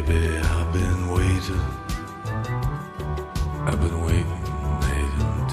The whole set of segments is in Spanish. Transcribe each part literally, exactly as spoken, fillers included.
baby, I've been waiting. I've been waiting night and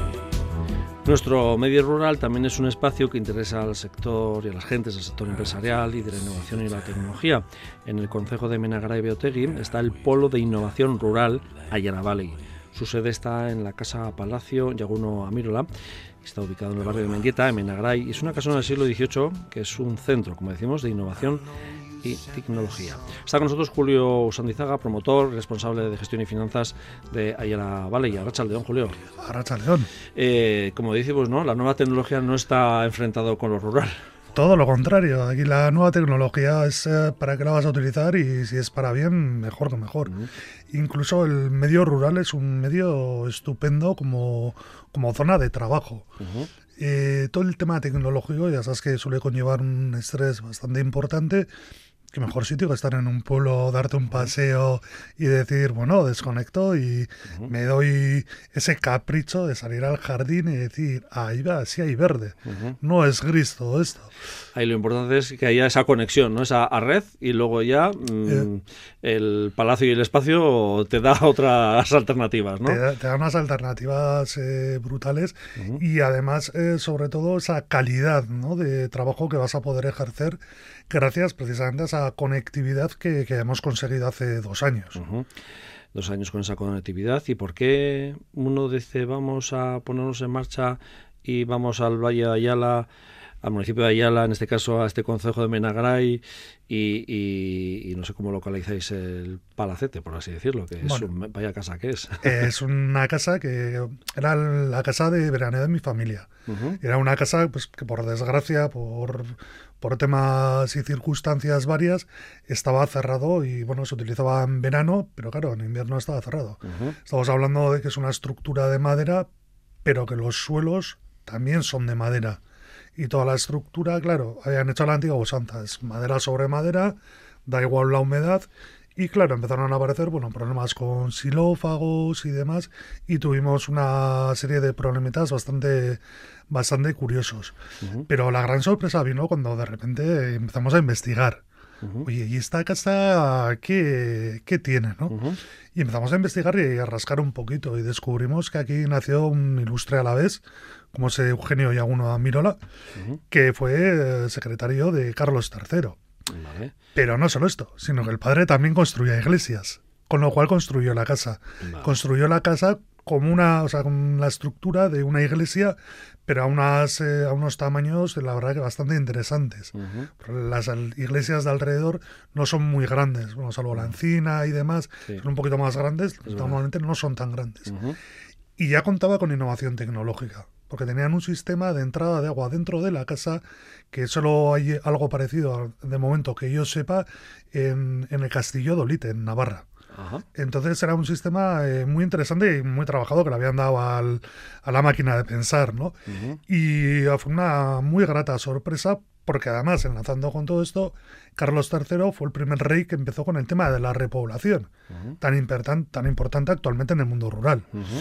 day. Nuestro medio rural también es un espacio que interesa al sector y a las gentes del sector empresarial y de la innovación y la tecnología. En el concejo de Menagaray Beotegui está el Polo de Innovación Rural Ayala Valley. Su sede está en la Casa Palacio Yaguno Amirola. Está ubicado en el barrio de Mendieta, en Menagaray, y es una casona del siglo dieciocho que es un centro, como decimos, de innovación y tecnología. Está con nosotros Julio Sandizaga, promotor, responsable de gestión y finanzas de Ayala Valley. Arratsaldeon, Julio. Arratsaldeon. Eh, como decimos, ¿no? La nueva tecnología no está enfrentado con lo rural. Todo lo contrario. Aquí la nueva tecnología es eh, para qué la vas a utilizar, y si es para bien, mejor que mejor. Uh-huh. Incluso el medio rural es un medio estupendo como, como zona de trabajo. Uh-huh. Eh, todo el tema tecnológico, ya sabes que suele conllevar un estrés bastante importante. Qué mejor sitio que estar en un pueblo, darte un paseo y decir, bueno, desconecto y uh-huh. me doy ese capricho de salir al jardín y decir, ahí va, sí hay verde, uh-huh. no es gris todo esto. Ahí lo importante es que haya esa conexión, ¿no? Esa a red, y luego ya mmm, eh, el palacio y el espacio te da otras alternativas, ¿no? Te da, te da unas alternativas eh, brutales uh-huh. y además, eh, sobre todo, esa calidad, ¿no? de trabajo que vas a poder ejercer gracias precisamente a esa conectividad que, que hemos conseguido hace dos años. Uh-huh. Dos años con esa conectividad. ¿Y por qué uno dice vamos a ponernos en marcha y vamos al Valle de Ayala, al municipio de Ayala, en este caso a este concejo de Menagaray, y, y, y no sé cómo localizáis el palacete, por así decirlo, que es bueno, un, vaya casa que es? Es una casa que era la casa de veraneo de mi familia. Uh-huh. Era una casa pues que por desgracia, por, por temas y circunstancias varias, estaba cerrado y bueno, se utilizaba en verano, pero claro, en invierno estaba cerrado. Uh-huh. Estamos hablando de que es una estructura de madera, pero que los suelos también son de madera. Y toda la estructura, claro, habían hecho la antigua usanza, es madera sobre madera, da igual la humedad, y claro, empezaron a aparecer, bueno, problemas con xilófagos y demás, y tuvimos una serie de problemitas bastante, bastante curiosos. Uh-huh. Pero la gran sorpresa vino cuando de repente empezamos a investigar. Uh-huh. Oye, ¿y esta casa qué, qué tiene, no? Uh-huh. Y empezamos a investigar y a rascar un poquito, y descubrimos que aquí nació un ilustre alavés, como es Eugenio Yaguno Amirola, uh-huh. que fue eh, secretario de Carlos tercero. Vale. Pero no solo esto, sino que el padre también construía iglesias, con lo cual construyó la casa. Vale. Construyó la casa como una, o sea, con la estructura de una iglesia, pero a, unas, eh, a unos tamaños, la verdad, que bastante interesantes. Uh-huh. Las iglesias de alrededor no son muy grandes, bueno, salvo la Encina y demás, sí. son un poquito más grandes, es normalmente verdad. No son tan grandes. Uh-huh. Y ya contaba con innovación tecnológica, porque tenían un sistema de entrada de agua dentro de la casa, que solo hay algo parecido, de momento que yo sepa, en, en el Castillo de Olite, en Navarra. Ajá. Entonces era un sistema eh, muy interesante y muy trabajado, que le habían dado al, a la máquina de pensar, ¿no? Uh-huh. Y fue una muy grata sorpresa, porque además, enlazando con todo esto, Carlos tercero fue el primer rey que empezó con el tema de la repoblación, uh-huh. tan, importan, tan importante actualmente en el mundo rural. Uh-huh.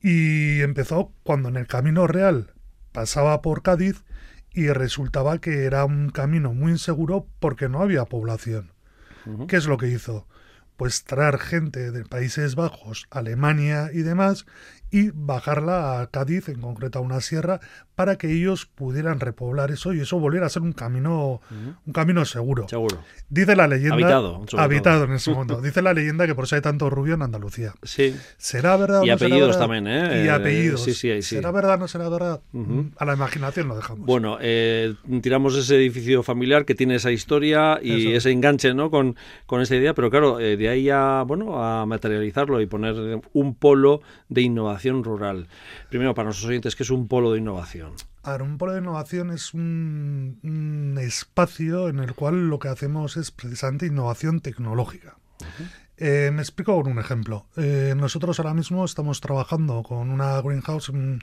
Y empezó cuando en el Camino Real pasaba por Cádiz y resultaba que era un camino muy inseguro porque no había población. Uh-huh. ¿Qué es lo que hizo? Pues traer gente de Países Bajos, Alemania y demás, y bajarla a Cádiz, en concreto a una sierra, para que ellos pudieran repoblar eso y eso volviera a ser un camino, uh-huh. un camino seguro. Seguro. Dice la leyenda... Habitado. Habitado en ese momento. Dice la leyenda que por eso hay tanto rubio en Andalucía. Sí. ¿Será verdad o y no apellidos será verdad? también, ¿eh? Y apellidos. Sí, sí, sí. ¿Será verdad o no será verdad? Uh-huh. A la imaginación lo dejamos. Bueno, eh, tiramos ese edificio familiar que tiene esa historia y eso. Ese enganche, ¿no? Con, con esta idea, pero claro, eh, de ahí a, bueno, a materializarlo y poner un polo de innovación rural. Primero, para nuestros oyentes, ¿qué es un polo de innovación? A ver, un polo de innovación es un, un espacio en el cual lo que hacemos es precisamente innovación tecnológica. Uh-huh. Eh, me explico con un ejemplo. Eh, nosotros ahora mismo estamos trabajando con una greenhouse, un,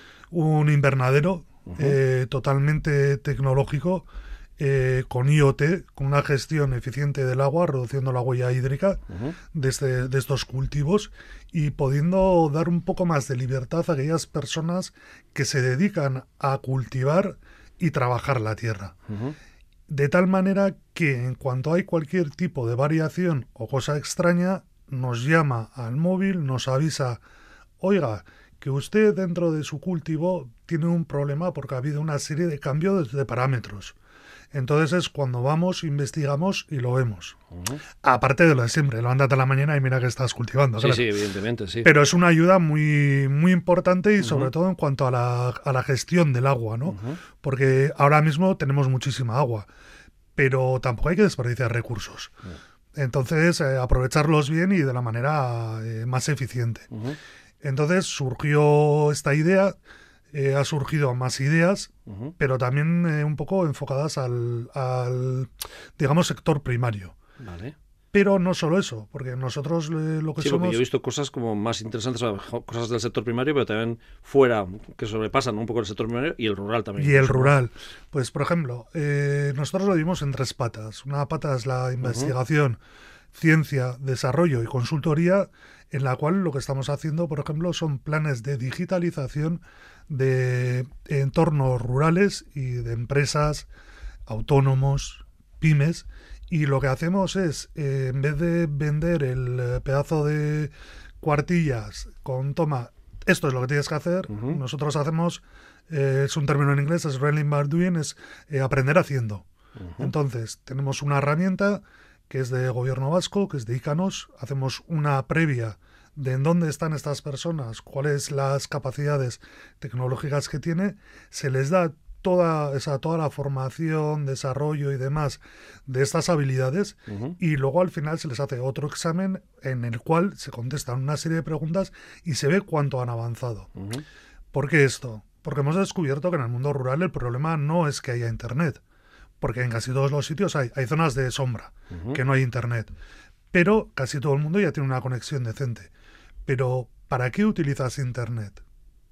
un invernadero uh-huh. eh, totalmente tecnológico, eh, con I o T, con una gestión eficiente del agua, reduciendo la huella hídrica uh-huh. de, este, de estos cultivos y pudiendo dar un poco más de libertad a aquellas personas que se dedican a cultivar y trabajar la tierra. Uh-huh. de tal manera que en cuanto hay cualquier tipo de variación o cosa extraña, nos llama al móvil, nos avisa, oiga, que usted dentro de su cultivo tiene un problema porque ha habido una serie de cambios de parámetros. Entonces es cuando vamos, investigamos y lo vemos. Uh-huh. Aparte de lo de siempre, levántate a la mañana y mira que estás cultivando. Sí, claro. sí, evidentemente, sí. Pero es una ayuda muy, muy importante y sobre uh-huh. todo en cuanto a la, a la gestión del agua, ¿no? Uh-huh. Porque ahora mismo tenemos muchísima agua, pero tampoco hay que desperdiciar recursos. Uh-huh. Entonces, eh, aprovecharlos bien y de la manera eh, más eficiente. Uh-huh. Entonces surgió esta idea, eh, ha surgido más ideas, uh-huh. pero también eh, un poco enfocadas al, al, digamos, sector primario. Vale. Pero no solo eso, porque nosotros eh, lo que sí, somos... porque yo he visto cosas como más interesantes, cosas del sector primario, pero también fuera, que sobrepasan un poco el sector primario y el rural también. Y el rural. Pues, por ejemplo, eh, nosotros lo dimos en tres patas. Una pata es la investigación, uh-huh. ciencia, desarrollo y consultoría, en la cual lo que estamos haciendo, por ejemplo, son planes de digitalización de entornos rurales y de empresas, autónomos, pymes, y lo que hacemos es, eh, en vez de vender el pedazo de cuartillas con toma, esto es lo que tienes que hacer, uh-huh. nosotros hacemos, eh, es un término en inglés, es learning by doing, es eh, aprender haciendo. Uh-huh. Entonces, tenemos una herramienta que es de gobierno vasco, que es de ICANOS, hacemos una previa de en dónde están estas personas, cuáles las capacidades tecnológicas que tiene, se les da toda esa toda la formación, desarrollo y demás de estas habilidades, uh-huh. y luego al final se les hace otro examen en el cual se contestan una serie de preguntas y se ve cuánto han avanzado. Uh-huh. ¿Por qué esto? Porque hemos descubierto que en el mundo rural el problema no es que haya internet, porque en casi todos los sitios hay, hay zonas de sombra, uh-huh. que no hay internet, pero casi todo el mundo ya tiene una conexión decente. Pero, ¿para qué utilizas internet?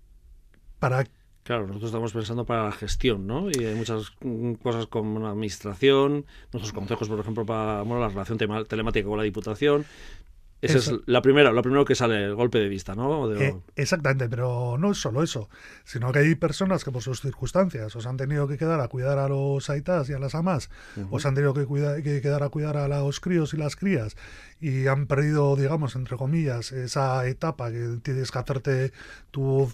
¿Para Claro, nosotros estamos pensando para la gestión, ¿no? Y hay muchas cosas como la administración, nuestros consejos, por ejemplo, para bueno, la relación tema, telemática con la Diputación. Esa es la primera, lo primero que sale, el golpe de vista, ¿no? De... Eh, exactamente, pero no es solo eso, sino que hay personas que por sus circunstancias os han tenido que quedar a cuidar a los aitas y a las amas, uh-huh. os han tenido que, cuida, que quedar a cuidar a los críos y las crías, y han perdido, digamos, entre comillas, esa etapa que tienes que hacerte tu,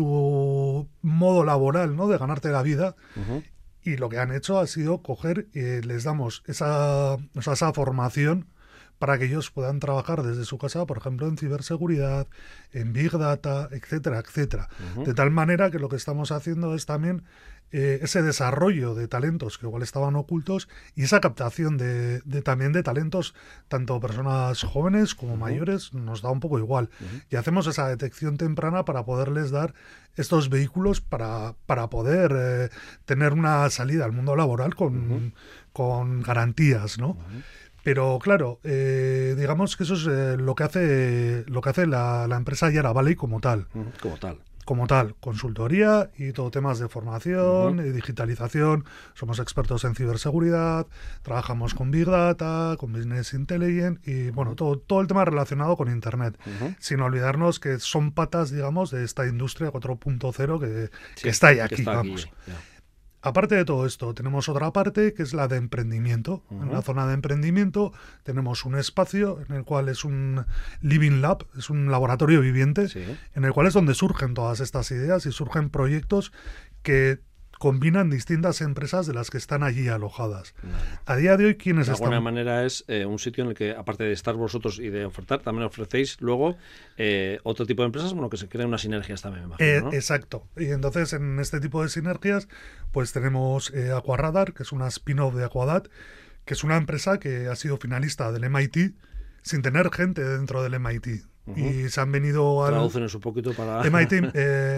tu modo laboral, ¿no? De ganarte la vida. Uh-huh. Y lo que han hecho ha sido coger, eh, les damos esa, o sea, esa formación para que ellos puedan trabajar desde su casa, por ejemplo, en ciberseguridad, en Big Data, etcétera, etcétera. Uh-huh. De tal manera que lo que estamos haciendo es también eh, ese desarrollo de talentos que igual estaban ocultos y esa captación de, de también de talentos, tanto personas jóvenes como uh-huh. mayores, nos da un poco igual. Uh-huh. Y hacemos esa detección temprana para poderles dar estos vehículos para, para poder eh, tener una salida al mundo laboral con, uh-huh. con garantías, ¿no? Uh-huh. Pero claro, eh, digamos que eso es eh, lo que hace lo que hace la, la empresa Yara Valley como tal. Como tal. Como tal, consultoría y todo temas de formación uh-huh. y digitalización. Somos expertos en ciberseguridad, trabajamos con Big Data, con Business Intelligence y bueno, todo, todo el tema relacionado con Internet. Uh-huh. Sin olvidarnos que son patas, digamos, de esta industria cuatro punto cero que, sí, que está ahí aquí, está vamos. Aquí, yeah. Aparte de todo esto, tenemos otra parte que es la de emprendimiento. Uh-huh. En la zona de emprendimiento tenemos un espacio en el cual es un living lab, es un laboratorio viviente, sí. en el cual es donde surgen todas estas ideas y surgen proyectos que combinan distintas empresas de las que están allí alojadas. Vale. A día de hoy, ¿quiénes están? De alguna manera es eh, un sitio en el que, aparte de estar vosotros y de ofertar, también ofrecéis luego eh, otro tipo de empresas, bueno, que se creen unas sinergias también, me imagino, eh, ¿no? Exacto. Y entonces, en este tipo de sinergias, pues tenemos eh, Aquaradar, que es una spin-off de Aquadat, que es una empresa que ha sido finalista del M I T sin tener gente dentro del M I T. Uh-huh. Y se han venido al Tradúcenos un poquito para M I T, eh,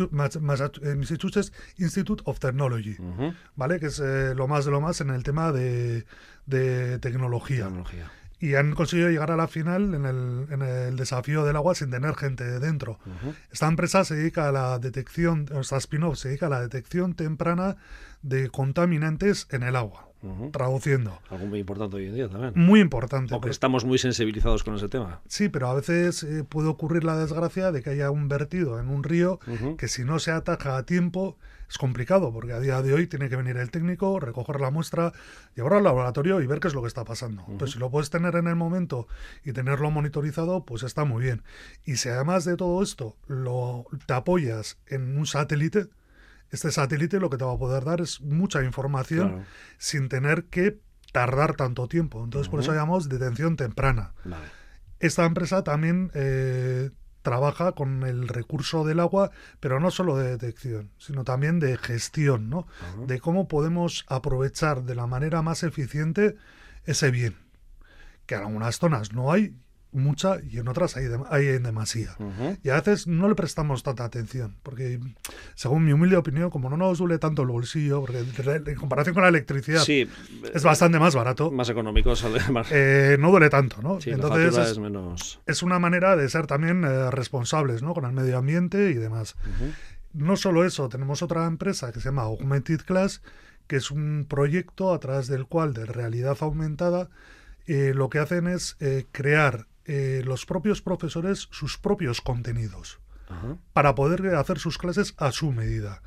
Massachusetts Institute of Technology, uh-huh. ¿vale? Que es eh, lo más de lo más en el tema de, de tecnología. tecnología. Y han conseguido llegar a la final en el, en el desafío del agua sin tener gente dentro. Uh-huh. Esta empresa se dedica a la detección, esta spin-off se dedica a la detección temprana de contaminantes en el agua. Uh-huh. Traduciendo. Algo muy importante hoy en día también. Muy importante. Porque porque... estamos muy sensibilizados con ese tema. Sí, pero a veces eh, puede ocurrir la desgracia de que haya un vertido en un río Uh-huh. que si no se ataja a tiempo es complicado, porque a día de hoy tiene que venir el técnico, recoger la muestra, llevarla al laboratorio y ver qué es lo que está pasando. Uh-huh. Pues si lo puedes tener en el momento y tenerlo monitorizado, pues está muy bien. Y si además de todo esto lo, te apoyas en un satélite, este satélite lo que te va a poder dar es mucha información Claro. sin tener que tardar tanto tiempo. Entonces, uh-huh. por eso llamamos detención temprana. Vale. Esta empresa también eh, trabaja con el recurso del agua, pero no solo de detección, sino también de gestión, ¿no? Uh-huh. De cómo podemos aprovechar de la manera más eficiente ese bien, que en algunas zonas no hay mucha y en otras hay, de, hay en demasía. Uh-huh. Y a veces no le prestamos tanta atención, porque según mi humilde opinión, como no nos duele tanto el bolsillo, porque en comparación con la electricidad sí, es bastante más barato. Más económico, sale más. Eh, no duele tanto, ¿no? Sí, entonces la es, es, menos... es una manera de ser también eh, responsables, ¿no? Con el medio ambiente y demás. Uh-huh. No solo eso, tenemos otra empresa que se llama Augmented Class, que es un proyecto a través del cual de realidad aumentada eh, lo que hacen es eh, crear Eh, los propios profesores sus propios contenidos uh-huh. para poder hacer sus clases a su medida,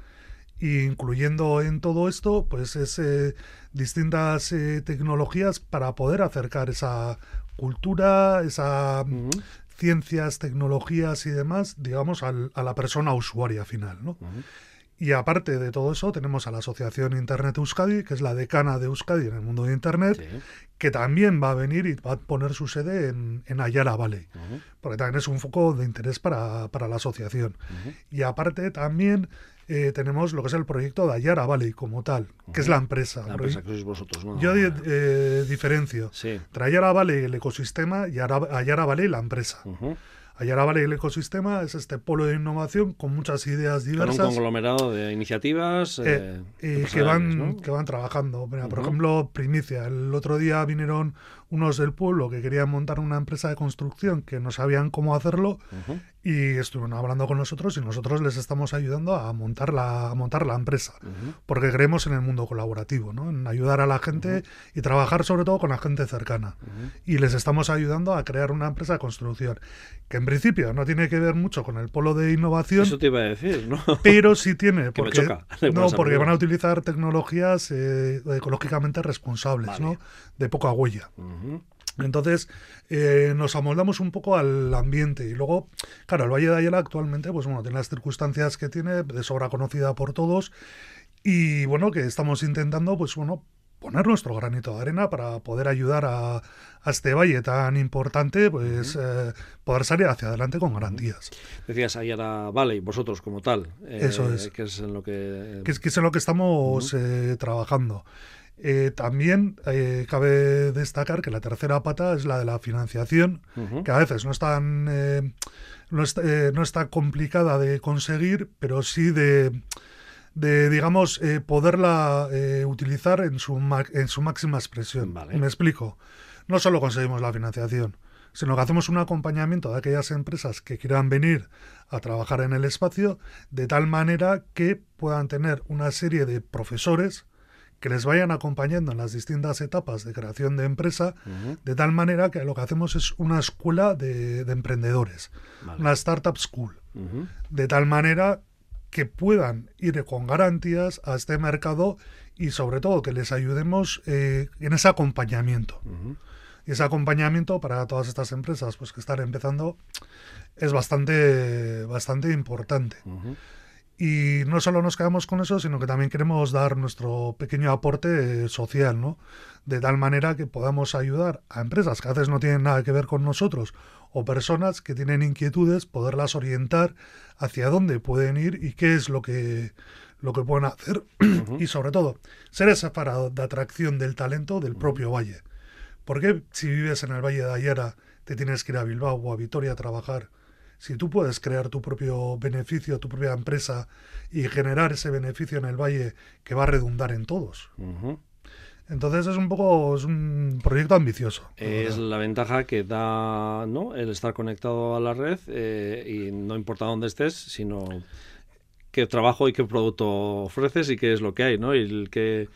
y incluyendo en todo esto pues es, eh, distintas eh, tecnologías para poder acercar esa cultura, esa uh-huh. ciencias, tecnologías y demás, digamos, al, a la persona usuaria final, ¿no? Uh-huh. Y aparte de todo eso, tenemos a la Asociación Internet Euskadi, que es la decana de Euskadi en el mundo de Internet, sí. que también va a venir y va a poner su sede en, en Ayala Valley, uh-huh. porque también es un foco de interés para, para la asociación. Uh-huh. Y aparte también eh, tenemos lo que es el proyecto de Ayala Valley como tal, uh-huh. que es la empresa. La empresa que sois vosotros, ¿no? Yo eh, diferencio sí. entre Ayala Valley el ecosistema y Ayala Valley la empresa. Uh-huh. Ayala Valley el ecosistema es este polo de innovación con muchas ideas diversas. Con un conglomerado de iniciativas eh, eh, que, van, ¿no? que van trabajando. Mira, uh-huh. Por ejemplo, primicia. El otro día vinieron unos del pueblo que querían montar una empresa de construcción que no sabían cómo hacerlo uh-huh. y estuvieron hablando con nosotros y nosotros les estamos ayudando a montar la, a montar la empresa. Uh-huh. Porque creemos en el mundo colaborativo, ¿no? En ayudar a la gente uh-huh. y trabajar sobre todo con la gente cercana. Uh-huh. Y les estamos ayudando a crear una empresa de construcción que en principio no tiene que ver mucho con el polo de innovación. Eso te iba a decir, ¿no? Pero sí tiene, porque, porque, me choca. no, porque van a utilizar tecnologías eh, ecológicamente responsables, vale. ¿no? De poca huella. Uh-huh. Entonces, eh, nos amoldamos un poco al ambiente. Y luego, claro, el Valle de Ayala actualmente, pues bueno, tiene las circunstancias que tiene, de sobra conocida por todos. Y bueno, que estamos intentando, pues bueno, poner nuestro granito de arena para poder ayudar a, a este valle tan importante, pues uh-huh. eh, poder salir hacia adelante con garantías. Decías Ayala Valley, vosotros como tal. Eh, Eso es. Que es en lo que... Que es, que es en lo que estamos uh-huh. eh, trabajando. Eh, también eh, cabe destacar que la tercera pata es la de la financiación, uh-huh. que a veces no es tan, eh, no, es, eh, no es tan complicada de conseguir, pero sí de... de, digamos, eh, poderla eh, utilizar en su, en su máxima expresión. Vale. Me explico. No solo conseguimos la financiación, sino que hacemos un acompañamiento de aquellas empresas que quieran venir a trabajar en el espacio, de tal manera que puedan tener una serie de profesores que les vayan acompañando en las distintas etapas de creación de empresa, uh-huh. de tal manera que lo que hacemos es una escuela de, de emprendedores, vale. Una startup school, uh-huh. de tal manera que puedan ir con garantías a este mercado y sobre todo que les ayudemos eh, en ese acompañamiento. Uh-huh. Y ese acompañamiento para todas estas empresas pues que están empezando es bastante, bastante importante. Uh-huh. Y no solo nos quedamos con eso, sino que también queremos dar nuestro pequeño aporte social, ¿no? De tal manera que podamos ayudar a empresas que a veces no tienen nada que ver con nosotros o personas que tienen inquietudes, poderlas orientar hacia dónde pueden ir y qué es lo que, lo que pueden hacer. Uh-huh. Y sobre todo, ser ese faro de atracción del talento del uh-huh. propio valle. Porque si vives en el Valle de Ayala te tienes que ir a Bilbao o a Vitoria a trabajar? Si tú puedes crear tu propio beneficio, tu propia empresa y generar ese beneficio en el valle que va a redundar en todos. Uh-huh. Entonces es un poco, es un proyecto ambicioso. Es la ventaja que da, ¿no?, el estar conectado a la red eh, y no importa dónde estés, sino qué trabajo y qué producto ofreces y qué es lo que hay, ¿no? Y el que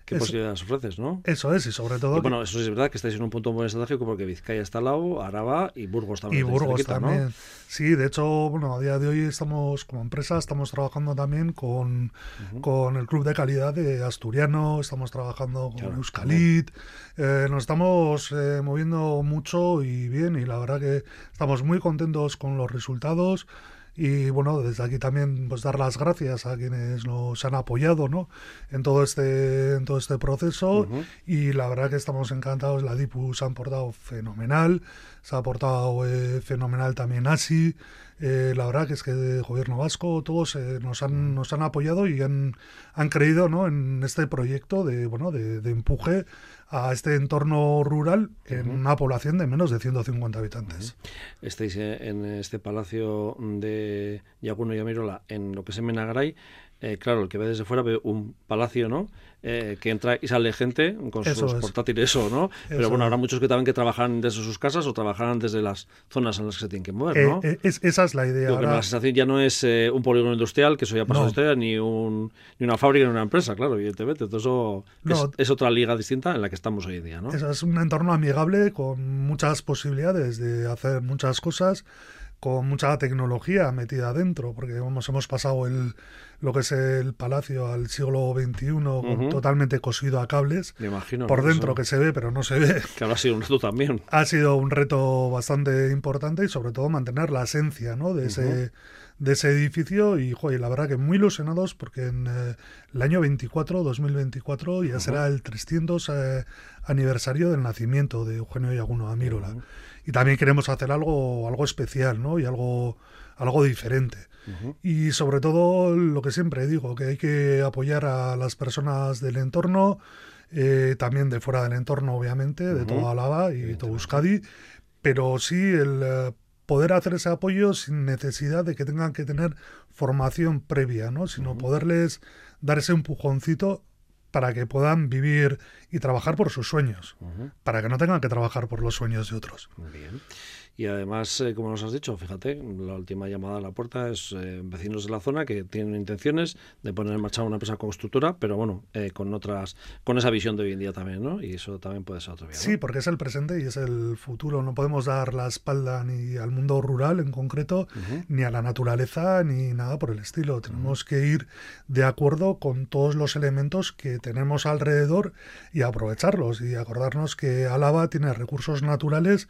qué Eso- posibilidades ofreces, ¿no? Eso es, y sobre todo Y bueno, eso sí es verdad que estáis en un punto muy estratégico porque Vizcaya está al lado, Araba y Burgos también. y lo tenéis Burgos cerquita, ¿no? también. Sí, de hecho, bueno, a día de hoy estamos como empresa, estamos trabajando también con, Ujú. con el Club de Calidad de Asturiano, estamos trabajando con Claro, Euskalit, eh, nos estamos eh, moviendo mucho y bien, y la verdad que estamos muy contentos con los resultados. Y bueno, desde aquí también pues dar las gracias a quienes nos han apoyado, ¿no? en todo este en todo este proceso. Ujú. Y la verdad que estamos encantados. La DIPU se ha portado fenomenal, se ha portado eh, fenomenal también ASI. Eh, la verdad que es que el gobierno vasco, todos eh, nos han nos han apoyado y han, han creído, ¿no? en este proyecto de bueno de, de empuje a este entorno rural en Ujú. una población de menos de ciento cincuenta habitantes. Estáis eh, en este palacio de Yaguno y Amirola, en lo que es en Menagaray. Eh, claro, el que ve desde fuera ve un palacio, ¿no? Eh, que entra y sale gente con Eso sus es. portátiles o no. Pero Eso bueno, es. habrá muchos que también que trabajan desde sus casas o trabajan desde las zonas en las que se tienen que mover, Eh, ¿no? eh, es- esa es la idea. Digo que Ahora- la sensación ya no es eh, un polígono industrial, que eso ya pasó No. de historia, ni, un, ni una fábrica ni una empresa, claro, evidentemente. Todo eso No. es, es otra liga distinta en la que estamos hoy en día, ¿no? Eso es un entorno amigable con muchas posibilidades de hacer muchas cosas, con mucha tecnología metida dentro, porque vamos, hemos pasado el, lo que es el palacio al siglo veintiuno con- Ujú. totalmente cosido a cables, Me imagino. por ¿no? dentro Eso, que se ve, pero no se ve. que habrá sido un reto también. Ha sido un reto bastante importante y sobre todo mantener la esencia, ¿no? de ese de ese edificio y, joder, la verdad que muy ilusionados porque en eh, el año veinticuatro, dos mil veinticuatro, ya Ujú. será el trescientos eh, aniversario del nacimiento de Eugenio Yaguno Amírola. Ujú. Y también queremos hacer algo algo especial, ¿no? Y algo algo diferente. Ujú. Y sobre todo lo que siempre digo, que hay que apoyar a las personas del entorno, eh, también de fuera del entorno, obviamente, de Ujú. toda Álava y todo Euskadi, pero sí el eh, poder hacer ese apoyo sin necesidad de que tengan que tener formación previa, ¿no? Sino Ujú. poderles dar ese empujoncito para que puedan vivir y trabajar por sus sueños, Ujú. para que no tengan que trabajar por los sueños de otros. Muy bien. Y además, eh, como nos has dicho, fíjate, la última llamada a la puerta es eh, vecinos de la zona que tienen intenciones de poner en marcha una empresa constructora, pero bueno, eh, con otras, con esa visión de hoy en día también, ¿no? Y eso también puede ser otro día, ¿no? Sí, porque es el presente y es el futuro. No podemos dar la espalda ni al mundo rural en concreto, Ujú. ni a la naturaleza, ni nada por el estilo. Tenemos que ir de acuerdo con todos los elementos que tenemos alrededor y aprovecharlos. Y acordarnos que Álava tiene recursos naturales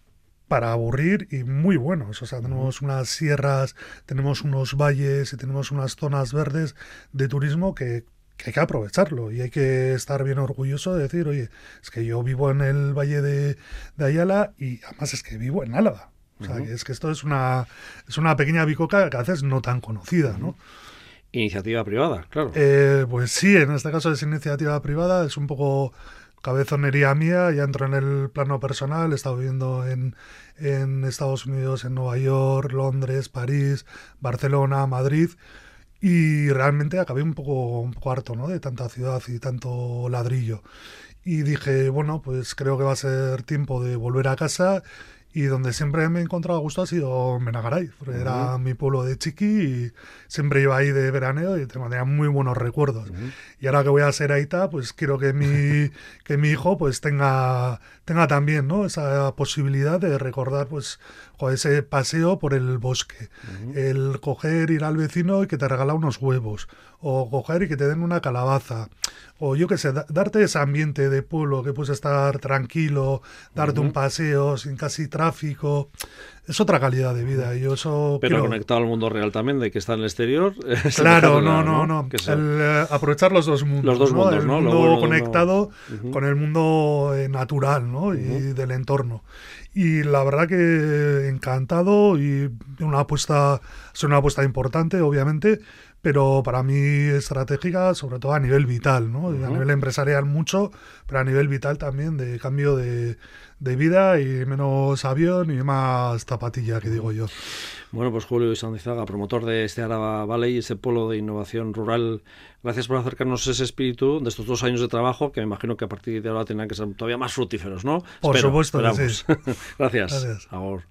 para aburrir y muy buenos. O sea, tenemos unas sierras, tenemos unos valles y tenemos unas zonas verdes de turismo que, que hay que aprovecharlo y hay que estar bien orgulloso de decir, oye, es que yo vivo en el valle de, de Ayala y además es que vivo en Álava. O sea, Ujú. que es que esto es una, es una pequeña bicoca que a veces no tan conocida, ¿no? Iniciativa privada, claro. Eh, pues sí, en este caso es iniciativa privada, es un poco cabezonería mía, ya entro en el plano personal, he estado viviendo en, en Estados Unidos, en Nueva York, Londres, París, Barcelona, Madrid, y realmente acabé un poco, un poco harto, ¿no? de tanta ciudad y tanto ladrillo. Y dije, bueno, pues creo que va a ser tiempo de volver a casa. Y donde siempre me he encontrado a gusto ha sido Menagaray, porque Ujú. era mi pueblo de chiqui y siempre iba ahí de veraneo y tengo tenía muy buenos recuerdos. Ujú. Y ahora que voy a ser aita, pues quiero que mi, que mi hijo pues tenga, tenga también, ¿no? esa posibilidad de recordar pues joder, ese paseo por el bosque, Ujú. el coger, ir al vecino y que te regala unos huevos, o coger y que te den una calabaza, o yo qué sé, da- darte ese ambiente de pueblo que puedes estar tranquilo, darte Ujú. un paseo sin casi tráfico. Es otra calidad de vida y yo eso Pero quiero- conectado al mundo real también, de que está en el exterior. es el Claro, mercado no, real, no, no. Que eso- El, eh, aprovechar los dos mundos. Los dos ¿no? mundos, El ¿no? Lo mundo bueno de uno- conectado Ujú. con el mundo eh, natural, ¿no? Y Ujú. del entorno. Y la verdad que encantado y una apuesta, es una apuesta importante, obviamente, pero para mí estratégica, sobre todo a nivel vital, ¿no? Y a Ujú. nivel empresarial mucho, pero a nivel vital también de cambio de, de vida y menos avión y más zapatilla, que digo yo. Bueno, pues Julio Isandizaga, promotor de este Araba Valley, ese polo de innovación rural, gracias por acercarnos ese espíritu de estos dos años de trabajo, que me imagino que a partir de ahora tendrán que ser todavía más fructíferos, ¿no? Por Espero, supuesto que esperamos. Gracias. Gracias. Agur.